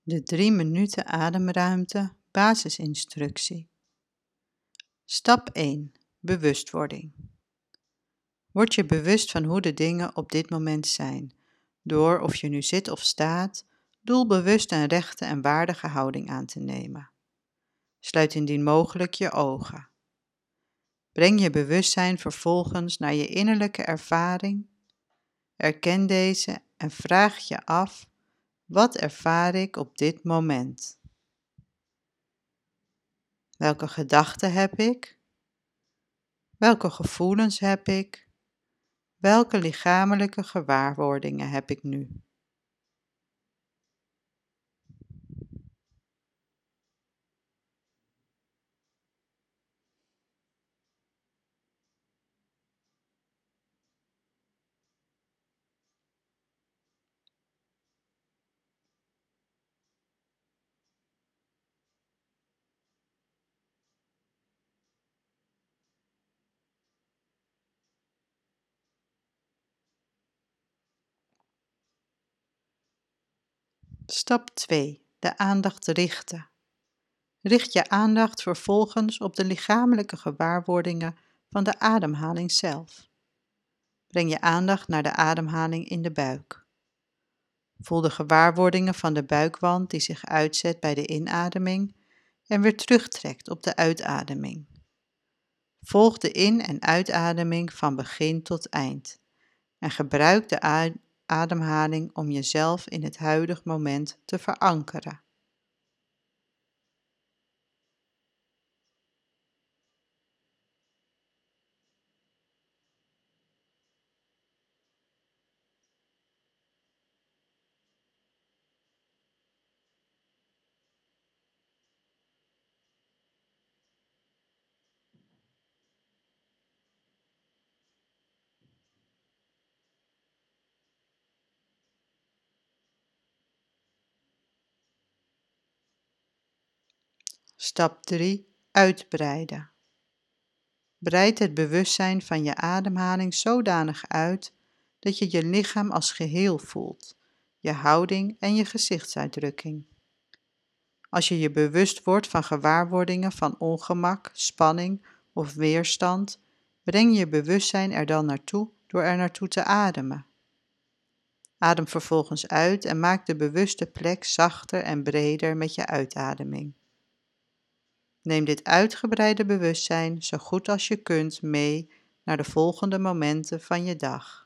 De 3 minuten ademruimte basisinstructie. Stap 1. Bewustwording. Word je bewust van hoe de dingen op dit moment zijn, door of je nu zit of staat, doelbewust een rechte en waardige houding aan te nemen. Sluit indien mogelijk je ogen. Breng je bewustzijn vervolgens naar je innerlijke ervaring. Erken deze en vraag je af: wat ervaar ik op dit moment? Welke gedachten heb ik? Welke gevoelens heb ik? Welke lichamelijke gewaarwordingen heb ik nu? Stap 2. De aandacht richten. Richt je aandacht vervolgens op de lichamelijke gewaarwordingen van de ademhaling zelf. Breng je aandacht naar de ademhaling in de buik. Voel de gewaarwordingen van de buikwand die zich uitzet bij de inademing en weer terugtrekt op de uitademing. Volg de in- en uitademing van begin tot eind en gebruik de ademhaling om jezelf in het huidig moment te verankeren. Stap 3. Uitbreiden. Breid het bewustzijn van je ademhaling zodanig uit dat je je lichaam als geheel voelt, je houding en je gezichtsuitdrukking. Als je je bewust wordt van gewaarwordingen van ongemak, spanning of weerstand, breng je bewustzijn er dan naartoe door er naartoe te ademen. Adem vervolgens uit en maak de bewuste plek zachter en breder met je uitademing. Neem dit uitgebreide bewustzijn zo goed als je kunt mee naar de volgende momenten van je dag.